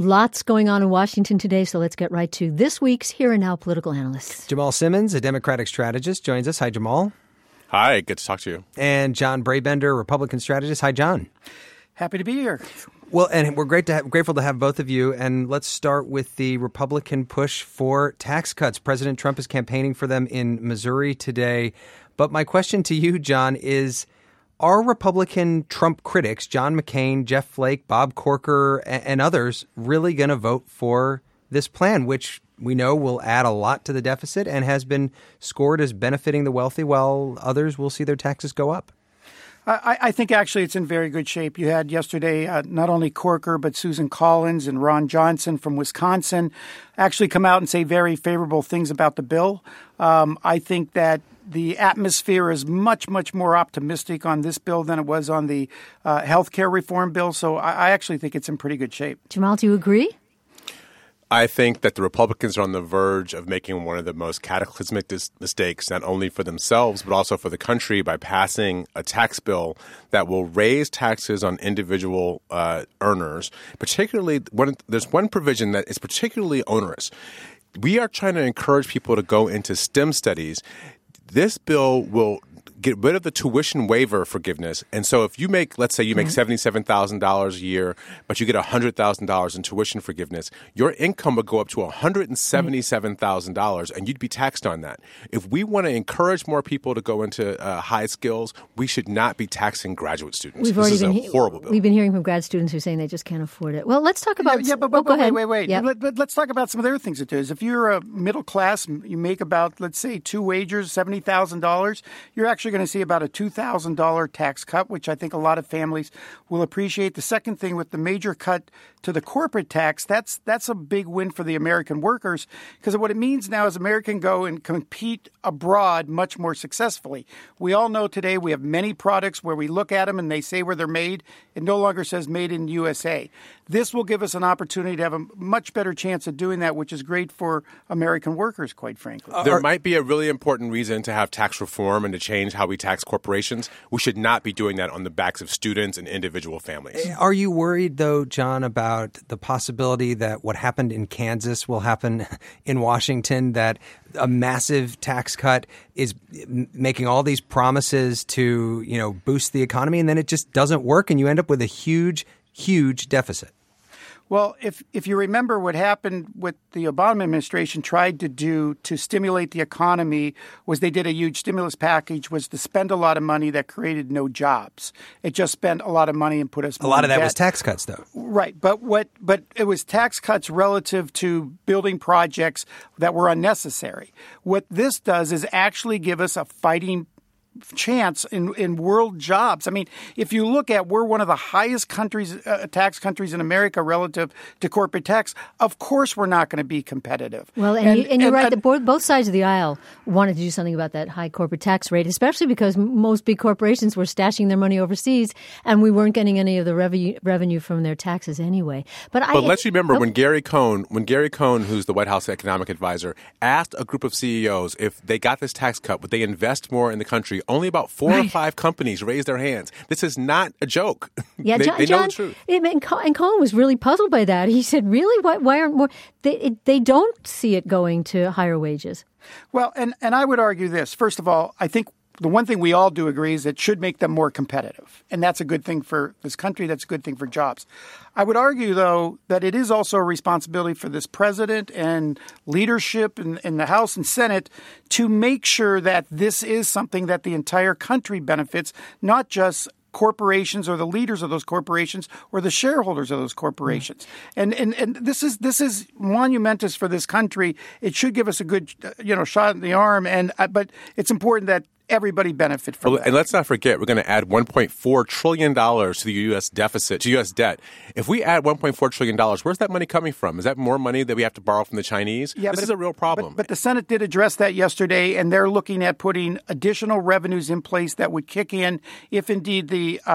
lots going on in Washington today, so let's get right to this week's Here and Now political analysts. Jamal Simmons, a Democratic strategist, joins us. Hi, Jamal. Hi, good to talk to you. And John Brabender, Republican strategist. Hi, John. Happy to be here. Well, and we're grateful to have both of you. And let's start with the Republican push for tax cuts. President Trump is campaigning for them in Missouri today. But my question to you, John, is are Republican Trump critics, John McCain, Jeff Flake, Bob Corker, and others, really going to vote for this plan, which we know will add a lot to the deficit and has been scored as benefiting the wealthy, while others will see their taxes go up? I think actually it's in very good shape. You had yesterday not only Corker, but Susan Collins and Ron Johnson from Wisconsin actually come out and say very favorable things about the bill. I think that the atmosphere is much, much more optimistic on this bill than it was on the health care reform bill. So I actually think it's in pretty good shape. Jamal, do you agree? I think that the Republicans are on the verge of making one of the most cataclysmic mistakes, not only for themselves, but also for the country, by passing a tax bill that will raise taxes on individual earners. Particularly, there's one provision that is particularly onerous. We are trying to encourage people to go into STEM studies. This bill will get rid of the tuition waiver forgiveness. And so if you make, let's say you make $77,000 a year, but you get $100,000 in tuition forgiveness, your income would go up to $177,000 and you'd be taxed on that. If we want to encourage more people to go into high skills, we should not be taxing graduate students. This is a horrible bill. We've been hearing from grad students who are saying they just can't afford it. Well, let's talk about... Wait. Yep. Let's talk about some of the other things it does. If you're a middle class, you make about, let's say, two wagers, $70,000, you're actually going to see about a $2,000 tax cut, which I think a lot of families will appreciate. The second thing, with the major cut to the corporate tax, that's a big win for the American workers, because what it means now is Americans go and compete abroad much more successfully. We all know today we have many products where we look at them and they say where they're made. It no longer says made in USA. This will give us an opportunity to have a much better chance of doing that, which is great for American workers, quite frankly. There might be a really important reason to have tax reform and to change how we tax corporations. We should not be doing that on the backs of students and individual families. Are you worried, though, John, about the possibility that what happened in Kansas will happen in Washington, that a massive tax cut is making all these promises to, boost the economy, and then it just doesn't work and you end up with a huge, huge deficit? Well, if you remember what happened, what the Obama administration tried to do to stimulate the economy was they did a huge stimulus package, was to spend a lot of money that created no jobs. It just spent a lot of money and put us more a lot of that debt. was tax cuts, though. Right. But it was tax cuts relative to building projects that were unnecessary. What this does is actually give us a fighting chance in world jobs. I mean, if you look at, we're one of the highest tax countries in America relative to corporate tax. Of course, we're not going to be competitive. Well, and you're right. Both sides of the aisle wanted to do something about that high corporate tax rate, especially because most big corporations were stashing their money overseas, and we weren't getting any of the revenue from their taxes anyway. But let's remember when Gary Cohn, who's the White House economic advisor, asked a group of CEOs if they got this tax cut, would they invest more in the country? Only about 4 or 5 companies raised their hands. This is not a joke. Yeah, they know the truth. And Cohen was really puzzled by that. He said, really? Why aren't more? They don't see it going to higher wages. Well, and I would argue this. First of all, I think the one thing we all do agree is it should make them more competitive. And that's a good thing for this country. That's a good thing for jobs. I would argue, though, that it is also a responsibility for this president and leadership in the House and Senate to make sure that this is something that the entire country benefits, not just corporations or the leaders of those corporations or the shareholders of those corporations. And this is monumentous for this country. It should give us a good shot in the arm, but it's important that everybody benefit from that. And let's not forget, we're going to add $1.4 trillion to the U.S. deficit, to U.S. debt. If we add $1.4 trillion, where's that money coming from? Is that more money that we have to borrow from the Chinese? Yeah, this is a real problem. But the Senate did address that yesterday, and they're looking at putting additional revenues in place that would kick in if indeed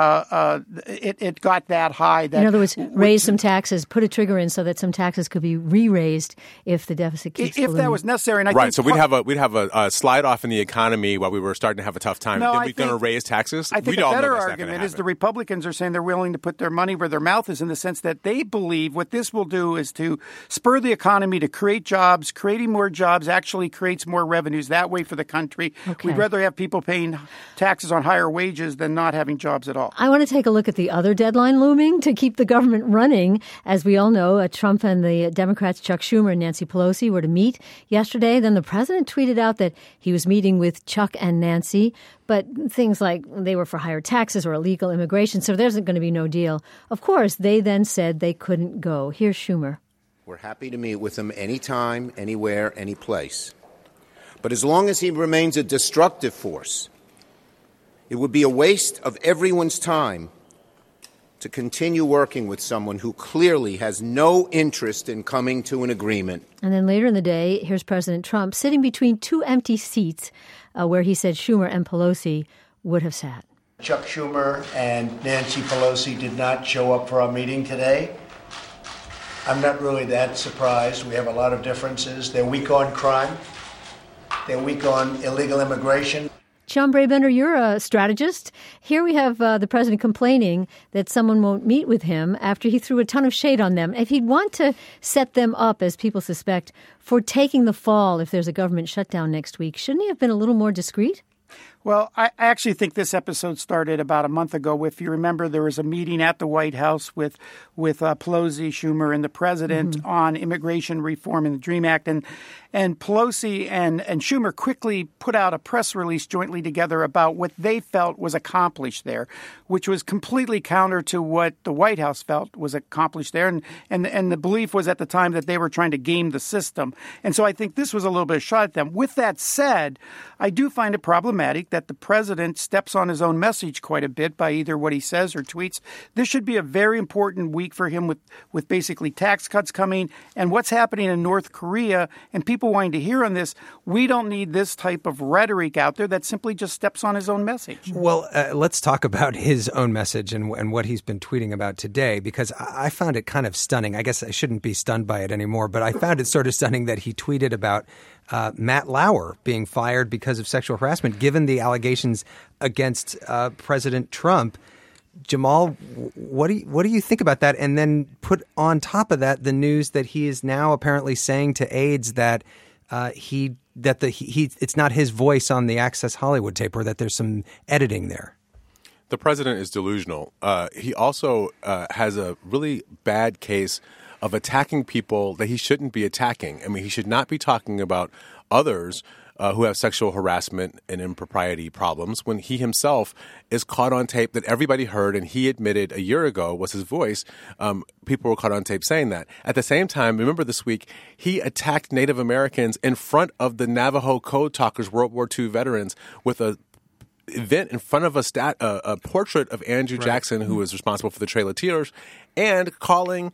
it got that high. That, in other words, raise some taxes, put a trigger in so that some taxes could be re-raised if the deficit keeps ballooning. If that was necessary. And I right, think so we'd have a slide off in the economy while we were starting starting to have a tough time, No, then we're going to raise taxes? I think a better argument is the Republicans are saying they're willing to put their money where their mouth is, in the sense that they believe what this will do is to spur the economy to create jobs. Creating more jobs actually creates more revenues that way for the country. Okay. We'd rather have people paying taxes on higher wages than not having jobs at all. I want to take a look at the other deadline looming to keep the government running. As we all know, Trump and the Democrats, Chuck Schumer and Nancy Pelosi, were to meet yesterday. Then the president tweeted out that he was meeting with Chuck and Nancy, but things like they were for higher taxes or illegal immigration, so there's going to be no deal. Of course, they then said they couldn't go. Here's Schumer. We're happy to meet with him anytime, anywhere, any place. But as long as he remains a destructive force, it would be a waste of everyone's time to continue working with someone who clearly has no interest in coming to an agreement. And then later in the day, here's President Trump sitting between two empty seats where he said Schumer and Pelosi would have sat. Chuck Schumer and Nancy Pelosi did not show up for our meeting today. I'm not really that surprised. We have a lot of differences. They're weak on crime. They're weak on illegal immigration. John Brabender, you're a strategist. Here we have the president complaining that someone won't meet with him after he threw a ton of shade on them. If he'd want to set them up, as people suspect, for taking the fall if there's a government shutdown next week, shouldn't he have been a little more discreet? Well, I actually think this episode started about a month ago. If you remember, there was a meeting at the White House with Pelosi, Schumer, and the president on immigration reform and the DREAM Act. And Pelosi and Schumer quickly put out a press release jointly together about what they felt was accomplished there, which was completely counter to what the White House felt was accomplished there. And the belief was at the time that they were trying to game the system. And so I think this was a little bit of a shot at them. With that said, I do find it problematic that the president steps on his own message quite a bit by either what he says or tweets. This should be a very important week for him with basically tax cuts coming and what's happening in North Korea and people wanting to hear on this. We don't need this type of rhetoric out there that simply just steps on his own message. Well, let's talk about his own message and what he's been tweeting about today, because I found it kind of stunning. I guess I shouldn't be stunned by it anymore, but I found it sort of stunning that he tweeted about Matt Lauer being fired because of sexual harassment, given the allegations against President Trump. Jamal, what do you think about that? And then put on top of that the news that he is now apparently saying to aides that it's not his voice on the Access Hollywood tape, or that there's some editing there. The president is delusional. He also has a really bad case of attacking people that he shouldn't be attacking. I mean, he should not be talking about others who have sexual harassment and impropriety problems when he himself is caught on tape that everybody heard, and he admitted a year ago was his voice. People were caught on tape saying that. At the same time, remember this week, he attacked Native Americans in front of the Navajo Code Talkers, World War II veterans, with a event in front of a portrait of Andrew Jackson, who was responsible for the Trail of Tears, and calling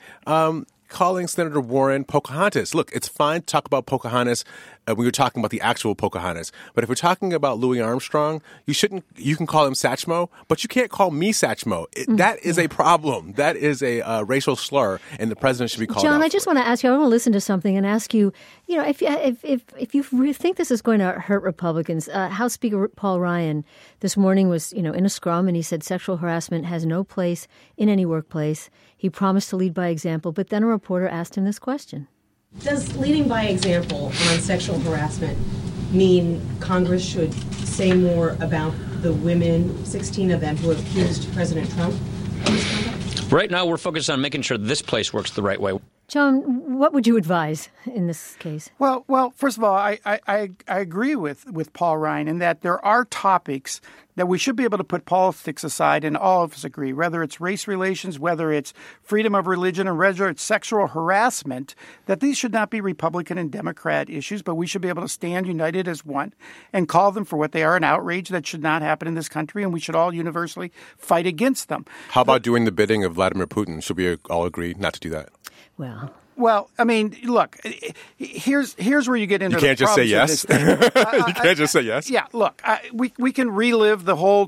Senator Warren Pocahontas. Look, it's fine to talk about Pocahontas when you're talking about the actual Pocahontas. But if we're talking about Louis Armstrong, you can call him Satchmo, but you can't call me Satchmo. That is a problem. That is a racial slur, and the president should be called out. John, I just want to ask you, I want to listen to something and ask you, if you think this is going to hurt Republicans, House Speaker Paul Ryan this morning was, in a scrum, and he said sexual harassment has no place in any workplace. He promised to lead by example, but then a reporter asked him this question. Does leading by example on sexual harassment mean Congress should say more about the women, 16 of them, who accused President Trump of misconduct? Right now, we're focused on making sure this place works the right way. John, what would you advise in this case? Well, first of all, I agree with Paul Ryan in that there are topics that we should be able to put politics aside, and all of us agree, whether it's race relations, whether it's freedom of religion, or whether it's sexual harassment, that these should not be Republican and Democrat issues, but we should be able to stand united as one and call them for what they are, an outrage that should not happen in this country, and we should all universally fight against them. How about doing the bidding of Vladimir Putin? Should we all agree not to do that? Well, I mean, look, here's where you get into the problems. You can't just say yes? You can't just say yes? Yeah, look, we can relive the whole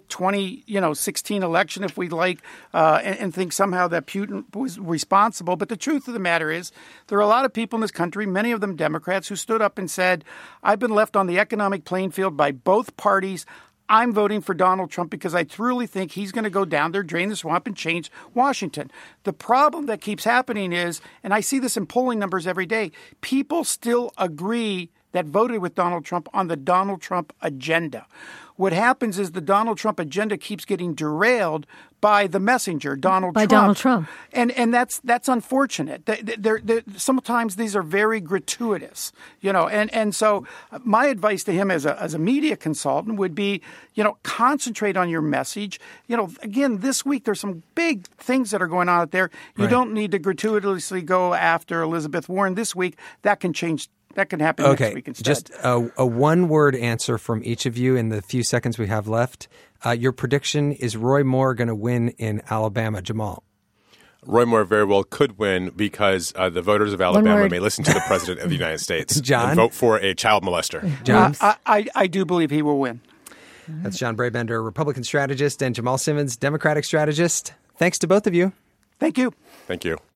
2016 election if we'd like and think somehow that Putin was responsible. But the truth of the matter is there are a lot of people in this country, many of them Democrats, who stood up and said, I've been left on the economic playing field by both parties. I'm voting for Donald Trump because I truly think he's going to go down there, drain the swamp, and change Washington. The problem that keeps happening is, and I see this in polling numbers every day, people still agree that voted with Donald Trump on the Donald Trump agenda. What happens is the Donald Trump agenda keeps getting derailed by the messenger, Donald Trump. By Donald Trump. And that's unfortunate. Sometimes these are very gratuitous, and so my advice to him as a media consultant would be, concentrate on your message. Again, this week there's some big things that are going on out there. You don't need to gratuitously go after Elizabeth Warren this week. That can change. That can happen next week instead. Just a one-word answer from each of you in the few seconds we have left. Your prediction is Roy Moore going to win in Alabama. Jamal. Roy Moore very well could win because the voters of Alabama may listen to the President of the United States John? and vote for a child molester. John? I do believe he will win. That's John Brabender, Republican strategist, and Jamal Simmons, Democratic strategist. Thanks to both of you. Thank you. Thank you.